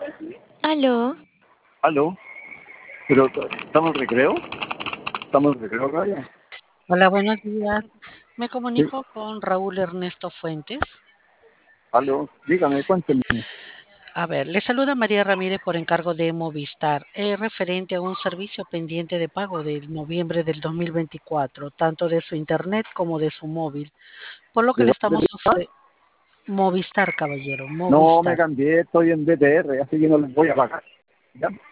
Aló, Aló, pero ¿estamos en recreo? ¿Estamos en recreo, Raya? Hola, buenos días. Me Sí, comunico con Raúl Ernesto Fuentes. aló, dígame, cuénteme. A ver, le saluda María Ramírez por encargo de Movistar, referente a un servicio pendiente de pago de noviembre del 2024, tanto de su internet como de su móvil, por lo que ¿De le dónde estamos me está? ofreciendo Movistar, caballero, No, me Movistar. cambié, estoy en DTR, así que no les voy a pagar. ¿Ya?